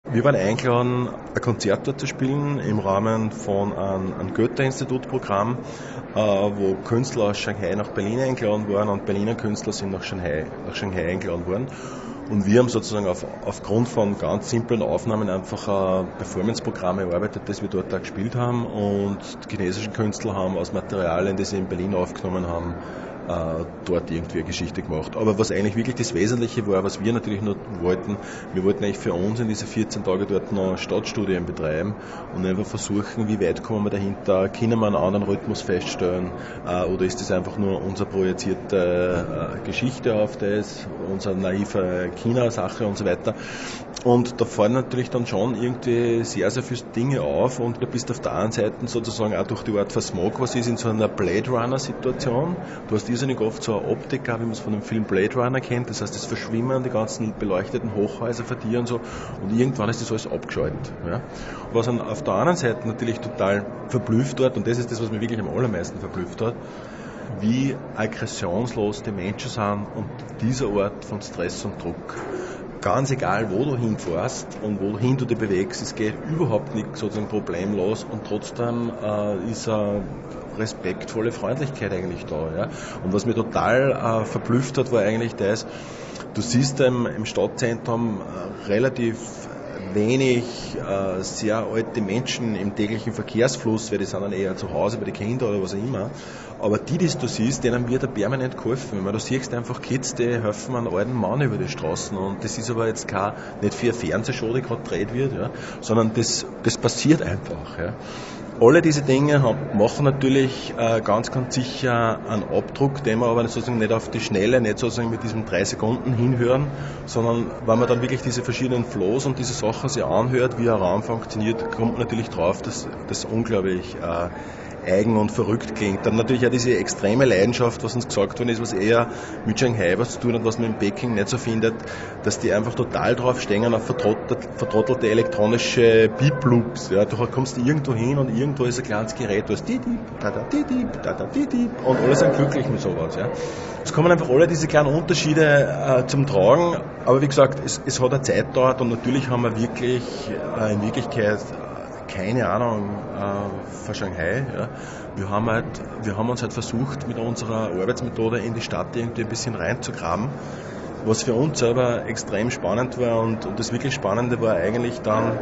Wir waren eingeladen, ein Konzert dort zu spielen im Rahmen von einem Goethe-Institut-Programm, wo Künstler aus Shanghai nach Berlin eingeladen waren und Berliner Künstler sind nach Shanghai eingeladen worden. Und wir haben sozusagen aufgrund von ganz simplen Aufnahmen einfach ein Performance-Programm erarbeitet, das wir dort auch gespielt haben. Und die chinesischen Künstler haben aus Materialien, die sie in Berlin aufgenommen haben, dort irgendwie eine Geschichte gemacht. Aber was eigentlich wirklich das Wesentliche war, was wir natürlich noch wollten, wir wollten eigentlich für uns in diese 14 Tage dort noch Stadtstudien betreiben und einfach versuchen, wie weit kommen wir dahinter, können wir einen anderen Rhythmus feststellen oder ist das einfach nur unsere projizierte Geschichte auf das, unsere naive China-Sache und so weiter. Und da fallen natürlich dann schon irgendwie sehr, sehr viele Dinge auf und du bist auf der einen Seite sozusagen auch durch die Art von Smog, was ist in so einer Blade Runner-Situation. Du hast irrsinnig oft so eine Optik, wie man es von dem Film Blade Runner kennt, das heißt das Verschwimmen, die ganzen beleuchteten Hochhäuser von dir und so und irgendwann ist das alles abgeschaltet. Ja. Was dann auf der anderen Seite natürlich total verblüfft dort und das ist das, was mich wirklich am allermeisten verblüfft hat, wie aggressionslos die Menschen sind und dieser Art von Stress und Druck. Ganz egal, wo du hinfährst und wohin du dich bewegst, es geht überhaupt nicht sozusagen problemlos und trotzdem ist eine respektvolle Freundlichkeit eigentlich da. Ja? Und was mir total verblüfft hat, war eigentlich das, du siehst im Stadtzentrum relativ wenig sehr alte Menschen im täglichen Verkehrsfluss, weil die sind dann eher zu Hause bei den Kindern oder was auch immer. Aber die du siehst, denen wird da permanent geholfen. Weil du siehst einfach Kids, die helfen einem alten Mann über die Straßen. Und das ist aber jetzt nicht für eine Fernsehshow, die gerade gedreht wird, ja, sondern das passiert einfach. Ja. Alle diese Dinge machen natürlich ganz, ganz sicher einen Abdruck, den wir aber sozusagen nicht auf die Schnelle, nicht sozusagen mit diesen 3 Sekunden hinhören, sondern wenn man dann wirklich diese verschiedenen Flows und diese Sachen sich anhört, wie ein Raum funktioniert, kommt man natürlich drauf, dass das unglaublich eigen und verrückt klingt. Dann natürlich auch diese extreme Leidenschaft, was uns gesagt worden ist, was eher mit Shanghai was zu tun hat, was man in Peking nicht so findet, dass die einfach total drauf stehen auf vertrottelte elektronische Beep-Loops. Ja, du kommst irgendwo hin und irgendwo ist ein kleines Gerät, du hast di-dip, da-da-di-dip, und alle sind glücklich mit sowas. Ja. Es kommen einfach alle diese kleinen Unterschiede zum Tragen, aber wie gesagt, es hat eine Zeit gedauert und natürlich haben wir wirklich in Wirklichkeit keine Ahnung von Shanghai. Ja. Wir haben uns halt versucht, mit unserer Arbeitsmethode in die Stadt irgendwie ein bisschen reinzugraben, was für uns selber extrem spannend war und das wirklich Spannende war eigentlich dann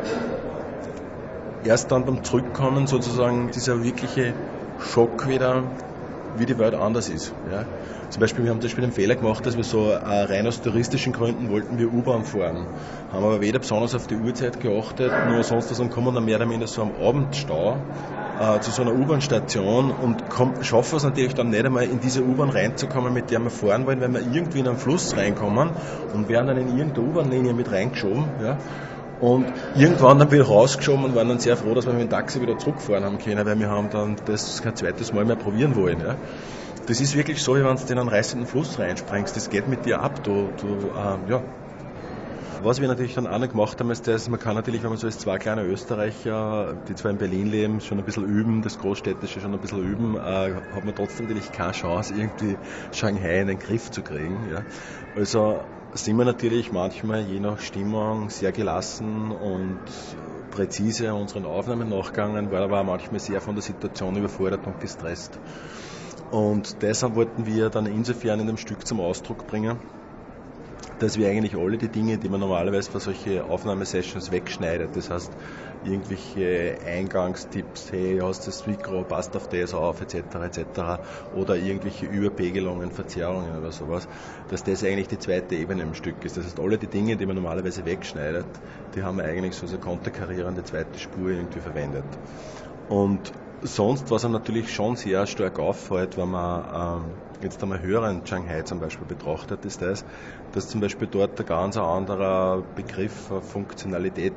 erst dann beim Zurückkommen sozusagen dieser wirkliche Schock wieder, wie die Welt anders ist. Ja. Zum Beispiel, wir haben den Fehler gemacht, dass wir so rein aus touristischen Gründen wollten wir U-Bahn fahren. Haben aber weder besonders auf die Uhrzeit geachtet, nur sonst was und kommen dann mehr oder minder so am Abendstau zu so einer U-Bahn-Station und schaffen es natürlich dann nicht einmal in diese U-Bahn reinzukommen, mit der wir fahren wollen, weil wir irgendwie in einen Fluss reinkommen und werden dann in irgendeine U-Bahn-Linie mit reingeschoben. Ja. Und irgendwann dann wieder rausgeschoben und waren dann sehr froh, dass wir mit dem Taxi wieder zurückfahren haben können, weil wir haben dann das kein zweites Mal mehr probieren wollen. Ja. Das ist wirklich so, wie wenn du in einen reißenden Fluss reinspringst, das geht mit dir ab. Ja. Was wir natürlich dann auch noch gemacht haben, ist das, man kann natürlich, wenn man so als 2 kleine Österreicher, die zwar in Berlin leben, schon ein bisschen üben, das Großstädtische schon ein bisschen üben, hat man trotzdem natürlich keine Chance, irgendwie Shanghai in den Griff zu kriegen. Ja. Also sind wir natürlich manchmal je nach Stimmung sehr gelassen und präzise unseren Aufnahmen nachgegangen, weil aber auch manchmal sehr von der Situation überfordert und gestresst. Und deshalb wollten wir dann insofern in dem Stück zum Ausdruck bringen, dass wir eigentlich alle die Dinge, die man normalerweise für solche Aufnahmesessions wegschneidet, das heißt irgendwelche Eingangstipps, hey, hast das Mikro, passt auf das auf, etc., etc., oder irgendwelche Überpegelungen, Verzerrungen oder sowas, dass das eigentlich die zweite Ebene im Stück ist. Das heißt, alle die Dinge, die man normalerweise wegschneidet, die haben wir eigentlich so eine konterkarierende zweite Spur irgendwie verwendet. Und sonst, was einem natürlich schon sehr stark auffällt, wenn man jetzt einmal höheren Shanghai zum Beispiel betrachtet, ist das, dass zum Beispiel dort ein ganz anderer Begriff Funktionalität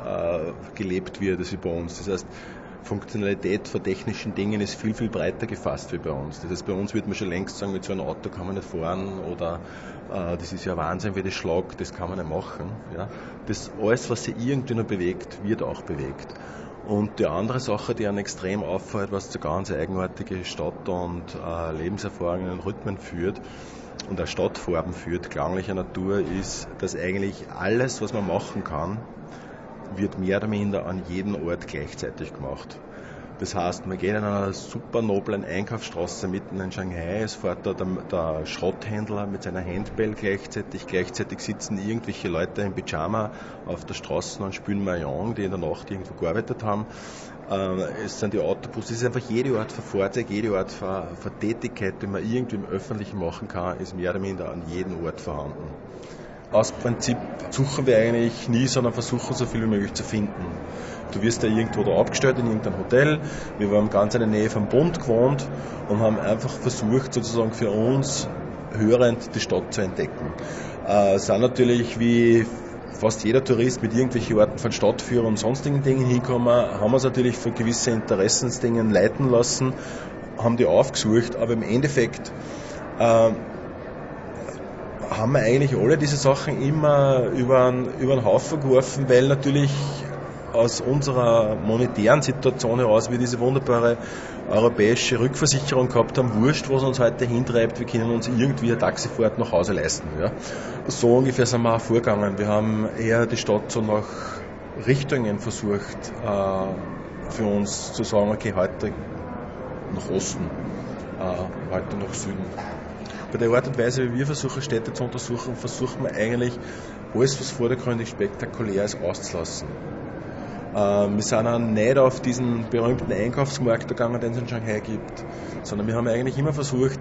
gelebt wird als wie bei uns. Das heißt, Funktionalität von technischen Dingen ist viel, viel breiter gefasst wie bei uns. Das heißt, bei uns würde man schon längst sagen, mit so einem Auto kann man nicht fahren oder das ist ja Wahnsinn, wie das schlagt, das kann man nicht machen. Ja. Das alles, was sich irgendwie noch bewegt, wird auch bewegt. Und die andere Sache, die einen extrem auffällt, was zu ganz eigenartige Stadt- und Lebenserfahrungen und Rhythmen führt und auch Stadtfarben führt, klanglicher Natur, ist, dass eigentlich alles, was man machen kann, wird mehr oder minder an jedem Ort gleichzeitig gemacht. Das heißt, wir gehen in einer super noblen Einkaufsstraße mitten in Shanghai, es fährt da der Schrotthändler mit seiner Handbell gleichzeitig sitzen irgendwelche Leute im Pyjama auf der Straße und spielen Mahjong, die in der Nacht irgendwo gearbeitet haben. Es sind die Autobusse, es ist einfach jede Art von Fahrzeug, jede Art von Tätigkeit, die man irgendwie im Öffentlichen machen kann, ist mehr oder minder an jedem Ort vorhanden. Aus Prinzip suchen wir eigentlich nie, sondern versuchen so viel wie möglich zu finden. Du wirst ja irgendwo da abgestellt in irgendein Hotel. Wir waren ganz in der Nähe vom Bund gewohnt und haben einfach versucht, sozusagen für uns hörend die Stadt zu entdecken. Sind natürlich wie fast jeder Tourist mit irgendwelchen Orten von Stadtführern und sonstigen Dingen hinkommen, haben uns natürlich für gewisse Interessensdingen leiten lassen, haben die aufgesucht, aber im Endeffekt haben wir eigentlich alle diese Sachen immer über einen Haufen geworfen, weil natürlich aus unserer monetären Situation heraus wir diese wunderbare europäische Rückversicherung gehabt haben, wurscht, was uns heute hintreibt, wir können uns irgendwie eine Taxifahrt nach Hause leisten. Ja. So ungefähr sind wir auch vorgegangen. Wir haben eher die Stadt so nach Richtungen versucht, für uns zu sagen, okay, heute nach Osten, heute nach Süden. Bei der Art und Weise, wie wir versuchen, Städte zu untersuchen, versuchen wir eigentlich alles, was vordergründig spektakulär ist, auszulassen. Wir sind auch nicht auf diesen berühmten Einkaufsmarkt gegangen, den es in Shanghai gibt, sondern wir haben eigentlich immer versucht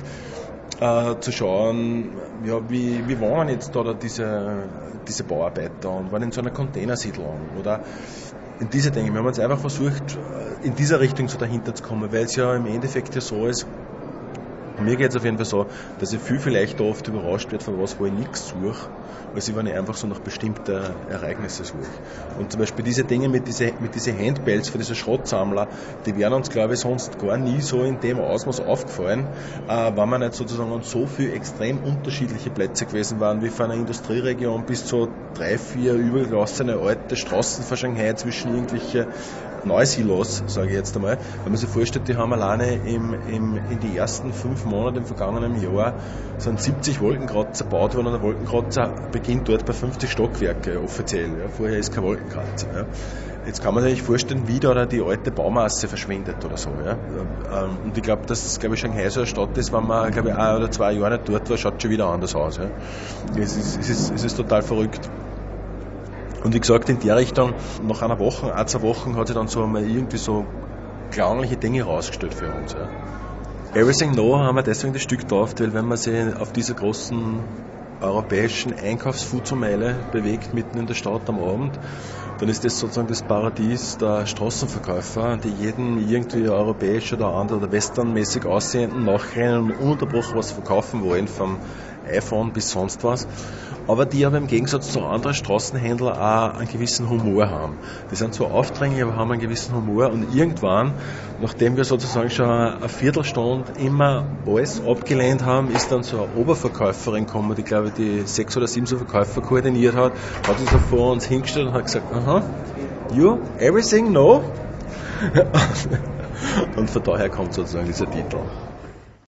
zu schauen, ja, wie wohnen jetzt da diese Bauarbeiter und waren in so einer Containersiedlung oder in diese Dinge. Wir haben uns einfach versucht, in dieser Richtung so dahinter zu kommen, weil es ja im Endeffekt ja so ist, mir geht es auf jeden Fall so, dass ich viel leichter oft überrascht werde von was, wo ich nichts suche, als wenn ich einfach so nach bestimmten Ereignissen suche. Und zum Beispiel diese Dinge mit diese Handbells für diese Schrottsammler, die wären uns, glaube ich, sonst gar nie so in dem Ausmaß aufgefallen, wenn wir nicht sozusagen an so viele extrem unterschiedliche Plätze gewesen waren, wie von einer Industrieregion bis zu 3, 4 übergelassene alte Straßen von Shanghai zwischen irgendwelche Neusilos, sage ich jetzt einmal. Wenn man sich vorstellt, die haben alleine in die ersten 5 Monate im vergangenen Jahr sind 70 Wolkenkratzer gebaut worden und der Wolkenkratzer beginnt dort bei 50 Stockwerke offiziell. Ja. Vorher ist kein Wolkenkratzer. Ja. Jetzt kann man sich vorstellen, wie da die alte Baumasse verschwindet oder so. Ja. Und ich glaube, dass Shanghai so eine Stadt ist, wenn man, glaube ich, 1 oder 2 Jahre nicht dort war, schaut schon wieder anders aus. Ja. Es ist total verrückt. Und wie gesagt, in der Richtung, nach einer Woche, 1, 2 Wochen hat sich dann so einmal irgendwie so klangliche Dinge rausgestellt für uns. Ja. Everything No haben wir deswegen das Stück gekauft, weil wenn man sich auf dieser großen europäischen Einkaufsfoodmeile bewegt, mitten in der Stadt am Abend, dann ist das sozusagen das Paradies der Straßenverkäufer, die jeden irgendwie europäisch oder andere oder westernmäßig aussehenden nachrennen und ununterbrochen was verkaufen wollen, vom iPhone bis sonst was, aber die aber im Gegensatz zu anderen Straßenhändlern auch einen gewissen Humor haben. Die sind so aufdringlich, aber haben einen gewissen Humor und irgendwann, nachdem wir sozusagen schon eine Viertelstunde immer alles abgelehnt haben, ist dann so eine Oberverkäuferin gekommen, die glaube ich die 6 oder 7 so Verkäufer koordiniert hat sich so vor uns hingestellt und hat gesagt, aha, you, everything, no? Und von daher kommt sozusagen dieser Titel.